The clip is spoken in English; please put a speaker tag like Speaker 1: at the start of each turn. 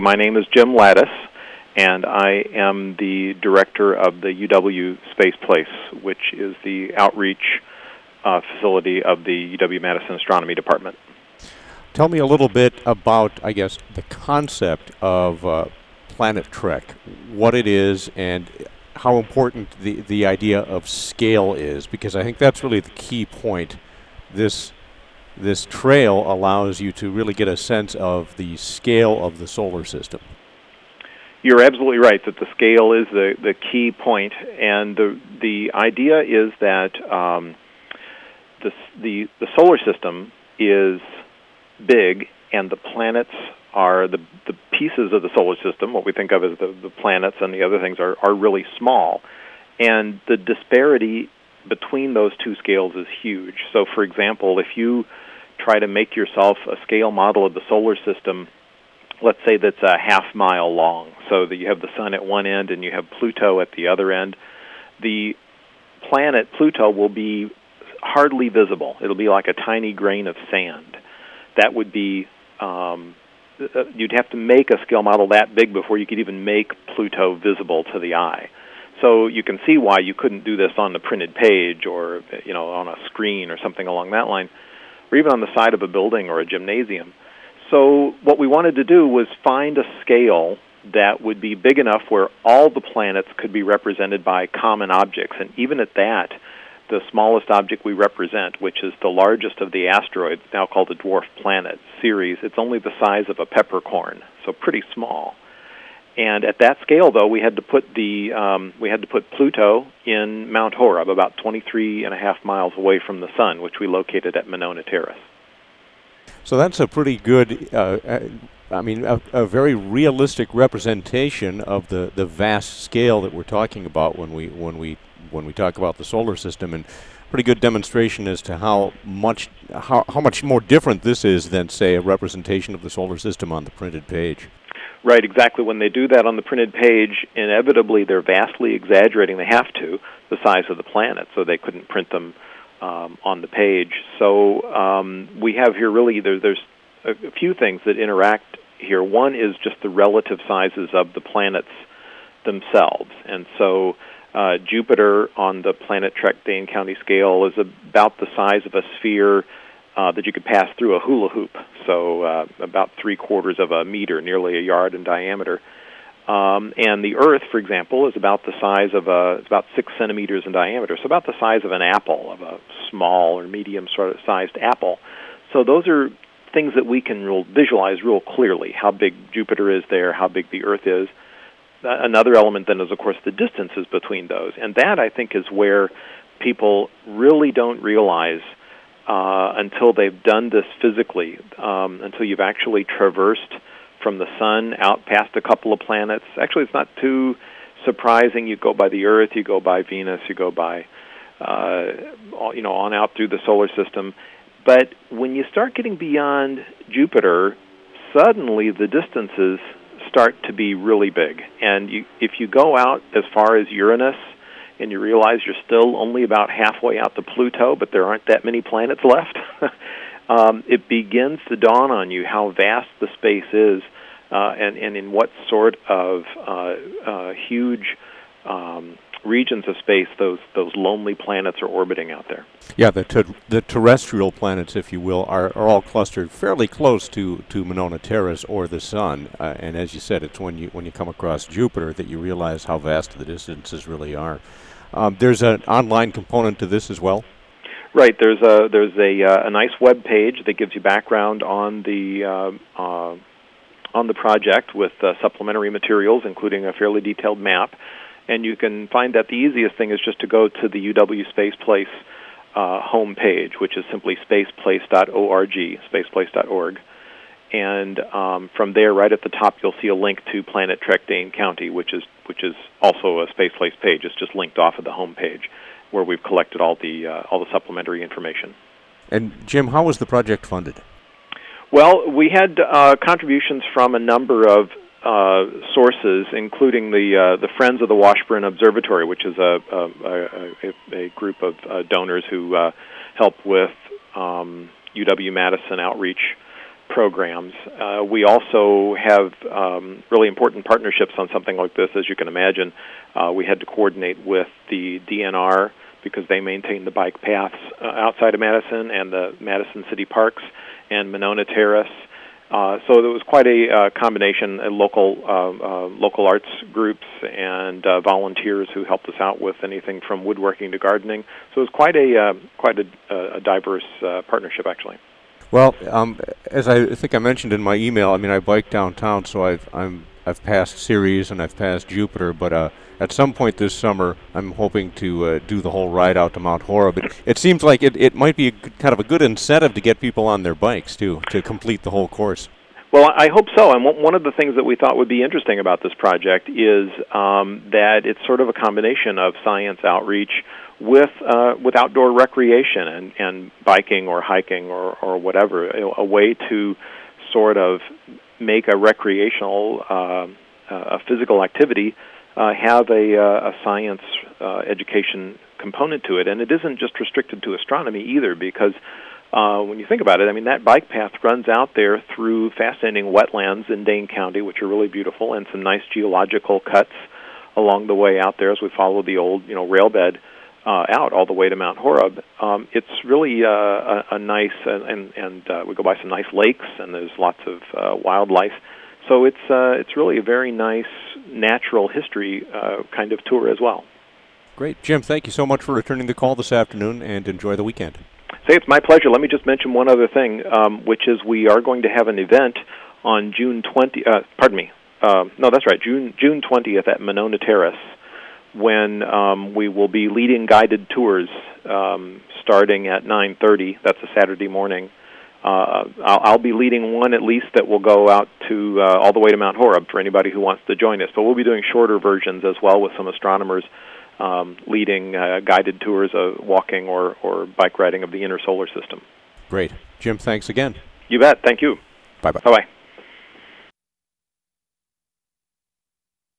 Speaker 1: My name is Jim Lattis, and I am the director of the UW Space Place, which is the outreach facility of the UW-Madison Astronomy Department.
Speaker 2: Tell me a little bit about, I guess, the concept of Planet Trek, what it is, and how important the idea of scale is, because I think that's really the key point. This trail allows you to really get a sense of the scale of the solar system.
Speaker 1: You're absolutely right that the scale is the key point, and the idea is that the solar system is big, and the planets are the pieces of the solar system, what we think of as the planets and the other things, are really small. And the disparity between those two scales is huge. So, for example, if you try to make yourself a scale model of the solar system, let's say that's a half-mile long, so that you have the sun at one end and you have Pluto at the other end, the planet Pluto will be hardly visible. It'll be like a tiny grain of sand. That would be, you'd have to make a scale model that big before you could even make Pluto visible to the eye. So you can see why you couldn't do this on the printed page or, on a screen or something along that line, or even on the side of a building or a gymnasium. So what we wanted to do was find a scale that would be big enough where all the planets could be represented by common objects. And even at that, the smallest object we represent, which is the largest of the asteroids, now called the dwarf planet Ceres, it's only the size of a peppercorn, so pretty small. And at that scale, though, we had to put Pluto in Mount Horeb, about 23.5 miles away from the sun, which we located at Monona Terrace.
Speaker 2: So that's a pretty good, a very realistic representation of the vast scale that we're talking about when we talk about the solar system, and pretty good demonstration as to how much more different this is than, say, a representation of the solar system on the printed page.
Speaker 1: Right, exactly. When they do that on the printed page, inevitably they're vastly exaggerating. They have to, the size of the planet, so they couldn't print them on the page. So we have here really, there's a few things that interact here. One is just the relative sizes of the planets themselves. And so Jupiter on the Planet Trek Dane County scale is about the size of a sphere that you could pass through a hula hoop, so about 3/4 of a meter, nearly a yard in diameter. And the Earth, for example, is about the size of it's about 6 centimeters in diameter, so about the size of an apple, of a small or medium sort of sized apple. So those are things that we can visualize real clearly, how big Jupiter is there, how big the Earth is. Another element then is, of course, the distances between those. And that, I think, is where people really don't realize until they've done this physically, until you've actually traversed from the sun out past a couple of planets. Actually, it's not too surprising. You go by the Earth, you go by Venus, you go by, on out through the solar system. But when you start getting beyond Jupiter, suddenly the distances start to be really big. And if you go out as far as Uranus, and you realize you're still only about halfway out to Pluto, but there aren't that many planets left, it begins to dawn on you how vast the space is, and in what sort of huge regions of space those lonely planets are orbiting out there.
Speaker 2: Yeah, the terrestrial planets, if you will, are all clustered fairly close to Monona Terrace or the Sun. And as you said, it's when you come across Jupiter that you realize how vast the distances really are. There's an online component to this as well.
Speaker 1: Right. There's a nice web page that gives you background on the project with supplementary materials, including a fairly detailed map. And you can find that the easiest thing is just to go to the UW Space Place home page, which is simply spaceplace.org, spaceplace.org. And from there, right at the top, you'll see a link to Planet Trek Dane County, which is also a Space Place page. It's just linked off of the home page, where we've collected all the supplementary information. And
Speaker 2: Jim, how was the project funded?
Speaker 1: Well, we had contributions from a number of sources, including the Friends of the Washburn Observatory, which is a group of donors who help with UW-Madison outreach programs. We also have really important partnerships on something like this. As you can imagine, we had to coordinate with the DNR because they maintain the bike paths outside of Madison and the Madison City Parks and Monona Terrace. So there was quite a combination of local arts groups and volunteers who helped us out with anything from woodworking to gardening. So it was quite a diverse partnership, actually.
Speaker 2: Well, as I think I mentioned in my email, I mean, I bike downtown, so I've passed Ceres and I've passed Jupiter, but at some point this summer, I'm hoping to do the whole ride out to Mount Horeb. It seems like it might be kind of a good incentive to get people on their bikes, too, to complete the whole course.
Speaker 1: Well, I hope so. And one of the things that we thought would be interesting about this project is that it's sort of a combination of science outreach with outdoor recreation and biking or hiking or whatever, a way to sort of make a recreational, a physical activity have a science education component to it. And it isn't just restricted to astronomy either, because when you think about it, I mean, that bike path runs out there through fascinating wetlands in Dane County, which are really beautiful, and some nice geological cuts along the way out there as we follow the old, rail bed out all the way to Mount Horeb. It's really a nice, and we go by some nice lakes, and there's lots of wildlife. So it's really a very nice natural history kind of tour as well.
Speaker 2: Great. Jim, thank you so much for returning the call this afternoon, and enjoy the weekend.
Speaker 1: Say, it's my pleasure. Let me just mention one other thing, which is we are going to have an event on June 20. No, that's right, June 20th at Monona Terrace, when we will be leading guided tours starting at 9:30. That's a Saturday morning. I'll be leading one at least that will go out to all the way to Mount Horeb for anybody who wants to join us. But we'll be doing shorter versions as well with some astronomers leading guided tours of walking or bike riding of the inner solar system.
Speaker 2: Great. Jim, thanks again.
Speaker 1: You bet. Thank you.
Speaker 2: Bye-bye.
Speaker 1: Bye-bye.